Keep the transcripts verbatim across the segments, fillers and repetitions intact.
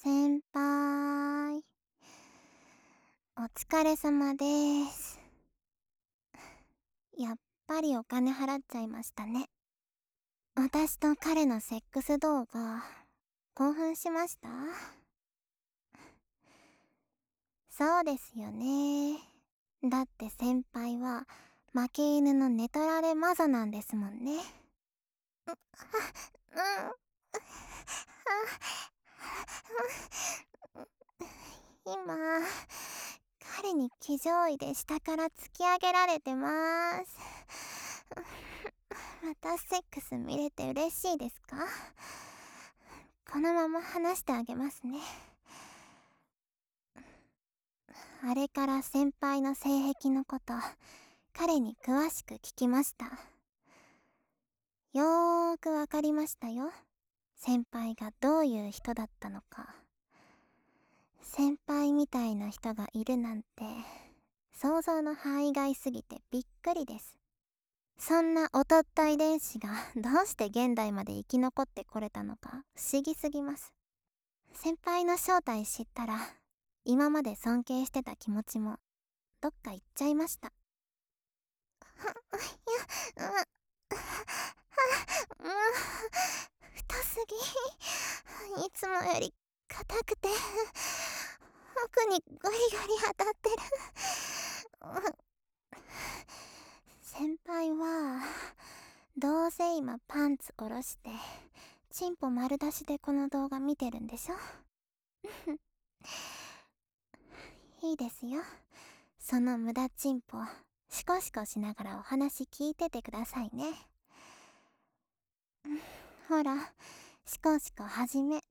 先輩、お疲れ様です。やっぱりお金払っちゃいましたね。私と彼のセックス動画、興奮しました？そうですよね。だって先輩は負け犬の寝取られマゾなんですもんね。う、あ、うん、今、彼に騎乗位で下から突き上げられてます。またセックス見れて嬉しいですか？このまま話してあげますね。あれから先輩の性癖のこと、彼に詳しく聞きました。よーくわかりましたよ。先輩がどういう人だったのか。先輩みたいな人がいるなんて、想像の範囲外すぎてびっくりです。そんな劣った遺伝子がどうして現代まで生き残ってこれたのか不思議すぎます。先輩の正体知ったら、今まで尊敬してた気持ちもどっか行っちゃいました。いや、う、う、太すぎ。いつもより硬くて、奥にゴリゴリ当たってる。先輩は、どうせ今パンツ下ろして、チンポ丸出しでこの動画見てるんでしょ？いいですよ。その無駄チンポ、シコシコしながらお話聞いててくださいね。ほら、シコシコ始め。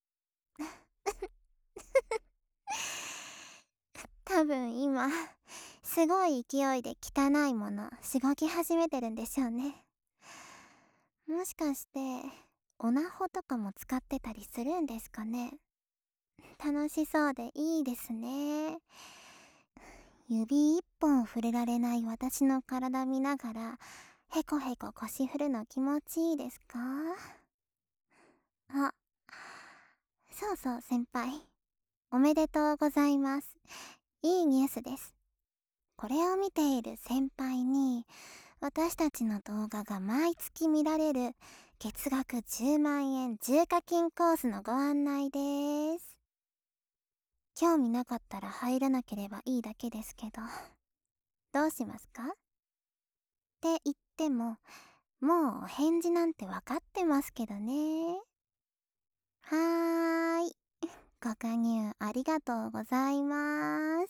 多分今、すごい勢いで汚いものしごき始めてるんでしょうね。もしかして、オナホとかも使ってたりするんですかね。楽しそうでいいですね。指一本触れられない私の体見ながら、へこへこ腰振るの気持ちいいですか？あ、そうそう先輩。おめでとうございます。いいニュースです。これを見ている先輩に、私たちの動画が毎月見られる月額じゅうまんえん重課金コースのご案内です。興味なかったら入らなければいいだけですけど、どうしますか？って言っても、もうお返事なんてわかってますけどね。はーい。ご加入ありがとうございます。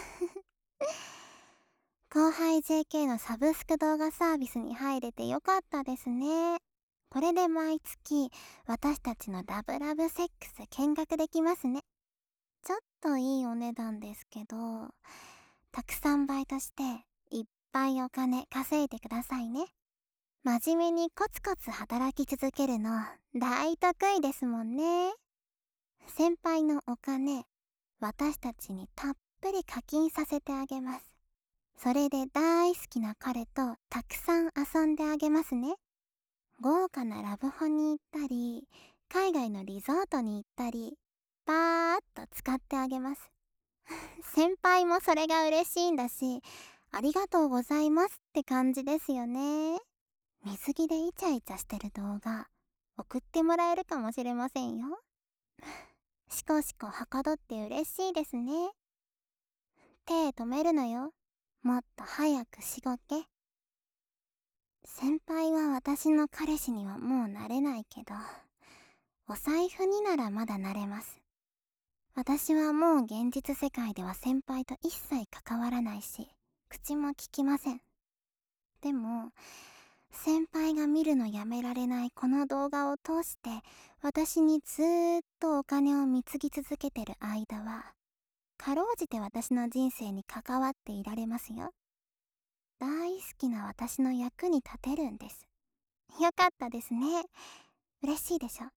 後輩 ジェーケー のサブスク動画サービスに入れてよかったですね。これで毎月私たちのラブラブセックス見学できますね。ちょっといいお値段ですけど、たくさんバイトしていっぱいお金稼いでくださいね。真面目にコツコツ働き続けるの大得意ですもんね。先輩のお金、私たちにたっぷり課金させてあげます。それで大好きな彼とたくさん遊んであげますね。豪華なラブホに行ったり、海外のリゾートに行ったり、パーッと使ってあげます。先輩もそれが嬉しいんだし、ありがとうございますって感じですよね。水着でイチャイチャしてる動画、送ってもらえるかもしれませんよ。しこしこはかどって嬉しいですね。手止めるのよ。もっと早くしごけ。先輩は私の彼氏にはもうなれないけど、お財布にならまだなれます。私はもう現実世界では先輩と一切関わらないし、口も聞きません。でも、先輩が見るのやめられないこの動画を通して、私にずーっとお金を貢ぎ続けてる間は、かろうじて私の人生に関わっていられますよ。大好きな私の役に立てるんです。よかったですね。嬉しいでしょ。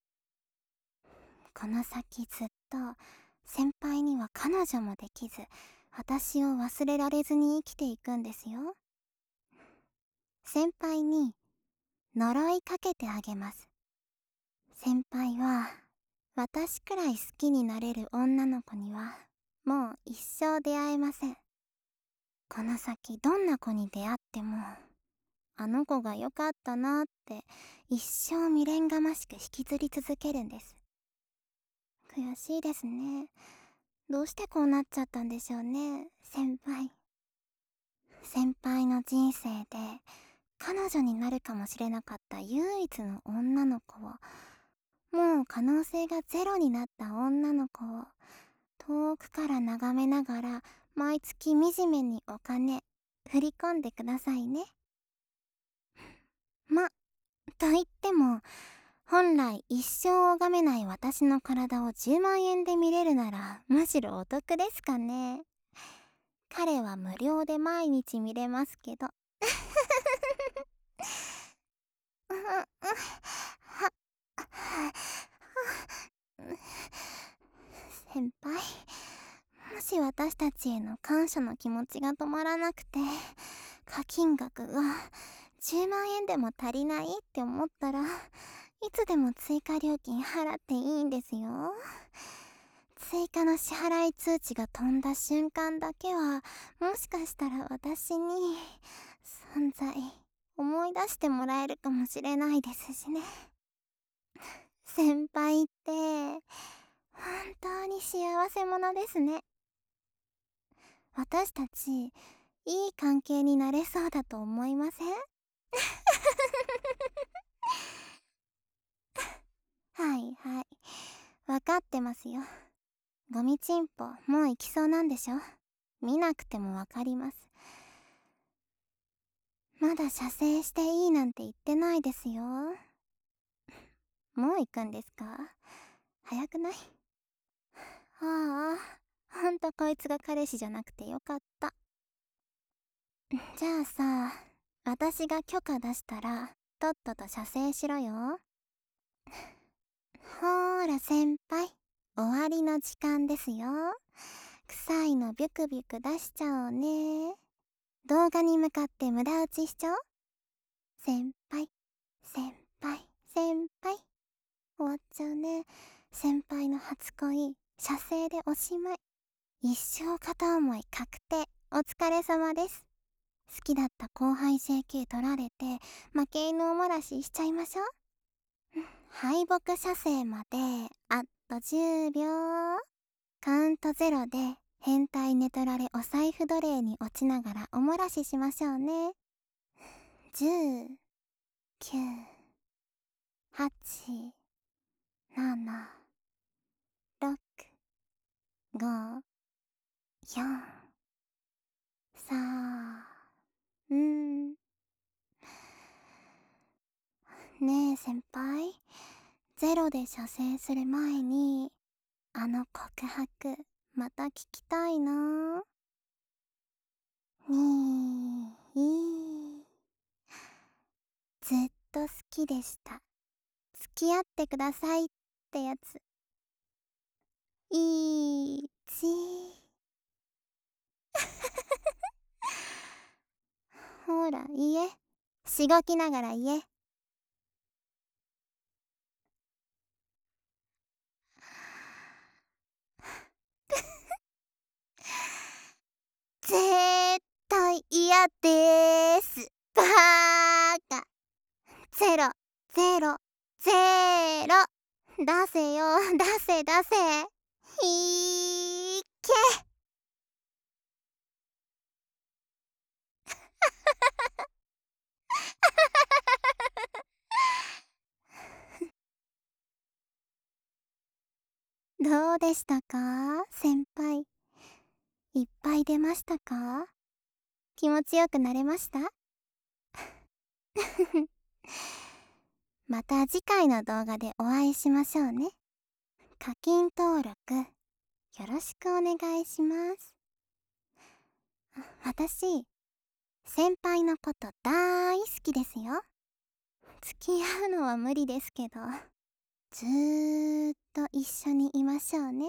この先ずっと先輩には彼女もできず、私を忘れられずに生きていくんですよ。先輩に呪いかけてあげます。先輩は私くらい好きになれる女の子にはもう一生出会えません。この先どんな子に出会っても、あの子が良かったなって一生未練がましく引きずり続けるんです。悔しいですね。どうしてこうなっちゃったんでしょうね、先輩。先輩の人生で彼女になるかもしれなかった唯一の女の子を、もう可能性がゼロになった女の子を遠くから眺めながら毎月惨めにお金振り込んでくださいね。ま、と言っても本来一生拝めない私の体をじゅうまんえんで見れるならむしろお得ですかね。彼は無料で毎日見れますけど。先輩、もし私たちへの感謝の気持ちが止まらなくて課金額がじゅうまんえんでも足りないって思ったら、いつでも追加料金払っていいんですよ。追加の支払い通知が飛んだ瞬間だけは、もしかしたら私に存在思い出してもらえるかもしれないですしね。先輩って本当に幸せ者ですね。私たちいい関係になれそうだと思いません？はいはい、分かってますよ。ゴミチンポもう行きそうなんでしょ。見なくても分かります。まだ射精していいなんて言ってないですよ。もう行くんですか？早くない？ああ、ほんとこいつが彼氏じゃなくてよかった。じゃあさ、私が許可出したらとっとと射精しろよ。ほーら先輩、終わりの時間ですよ。臭いのビュクビュク出しちゃおうね。動画に向かって無駄打ちしちゃおう。先輩、先輩、先輩。終わっちゃうね。先輩の初恋、射精でおしまい。一生片思い確定。お疲れ様です。好きだった後輩 ジェーケー 取られて負け犬おもらししちゃいましょう。敗北射精まであとじゅうびょう。カウントゼロで変態寝取られお財布奴隷に落ちながらおもらししましょうね。じゅう、きゅう、はち、なな、ろく、ご、よん、さん、んねえ先輩、ゼロで射精する前にあの告白また聞きたいな。にーずっと好きでした。付き合ってくださいってやつ。いちほら言え。しごきながら言え。絶対嫌でーす。バーカ。ゼロ、ゼロ、ゼロ。出せよ、出せ出せ。いーけ。どうでしたか先輩。いっぱい出ましたか？気持ちよくなれました？また次回の動画でお会いしましょうね。課金登録よろしくお願いします。私、先輩のこと大好きですよ。付き合うのは無理ですけど、ずーっと一緒にいましょうね。